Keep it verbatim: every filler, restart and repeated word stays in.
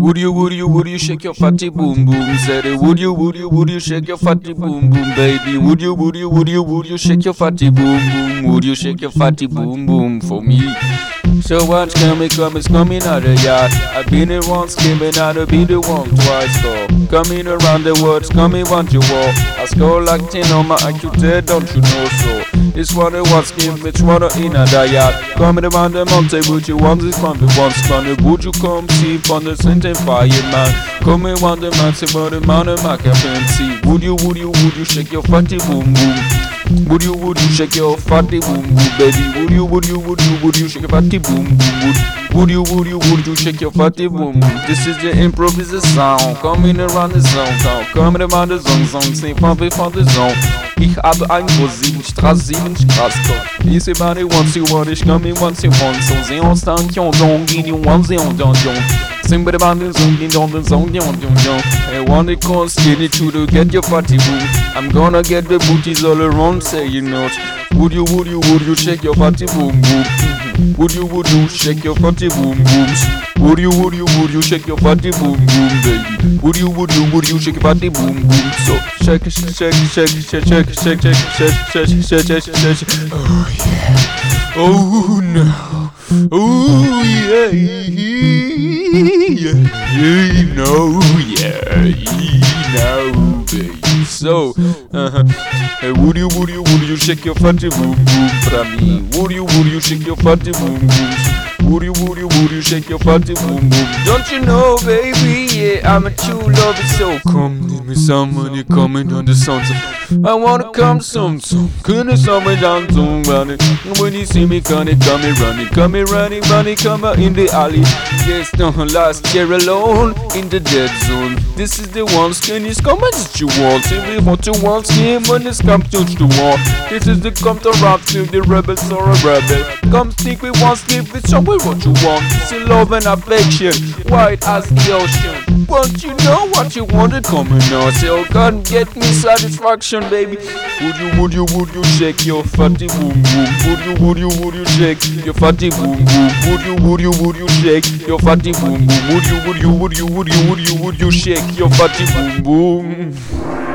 Would you, would you, would you shake your fatty boom boom? Said it. Would you, would you, would you shake your fatty boom boom, baby? Would you, would you, would you, would you shake your fatty boom boom? Would you shake your fatty boom boom for me? So what's coming, coming, coming out of yard. I've been it once, came in out to be the one twice. So coming around the words, coming want you all. I score like ten on my I Q, don't you know so? It's what it was, give it's what in a yard. Coming around the mountain, would you want this from the once gonna? Would you come see from the sentence fireman? Coming around the mountain, but the mountain I can see. Would you, would you, would you shake your fatty boom boom? Would you, would you shake your fatty boom boom, baby? Would you, would you, would you, would you shake your fatty boom boom? Would, would you, would you, would you shake your fatty boom boom? This is the improvisation sound, coming around the zone, coming around the zone, zone, sing from before the zone. Ich habe ein Uhr sieben, Straße sieben, Straße Gott. Ich seh bei dir once you want, ich komm in once you want. So seh uns dann, yon, don, gin, you want, seh on, don, yon. Sing by the band, zone, din, don, don, zone, yon, yon, yon. Hey, want it call, skinny to to get your fatty boom. I'm gonna get the booties all around, say you know. Would you, would you, would you shake your fatty boom boom? Would you, would you shake your fatty boom booms? Would you, would you, would you shake your fatty boom boom, baby? Would you, would you, would you shake your fatty boom boom? So shake, shake, shake, shake, shake, shake, shake, shake, shake, shake, shake, shake, shake. Oh yeah. Oh no. Oh yeah. Yeah. Yeah. No. Yeah. No, baby. So, uh-huh. Hey, would you, would you, would you shake your fatty boom boom for me? Would you, would you shake your fatty boom boom? Would you, would you, would you shake your fatty boom boom? Don't you know, baby, yeah, I'm a true lover, so come give me some money coming on the sound. I wanna come some, some, couldn't somewhere down to running. When you see me coming, coming, running, coming, running, running, come out in the alley. Yes, don't last year alone in the dead zone. This is the one skin, it's come as you want. If we want to want skin, when it's come to the wall. This is the come to rap to the rebels or a rebel. Come stick with one skip, it's somewhere what you want. It's in love and affection, wide as the ocean. Won't you know what you wanted coming out? So come get me satisfaction, baby. Would you, would you, would you shake your fatty boom boom? Would you, would you, would you shake your fatty boom boom? Would you, would you, would you shake your fatty boom boom? Would you, would you, would you, would you, would you, would you shake your fatty boom boom?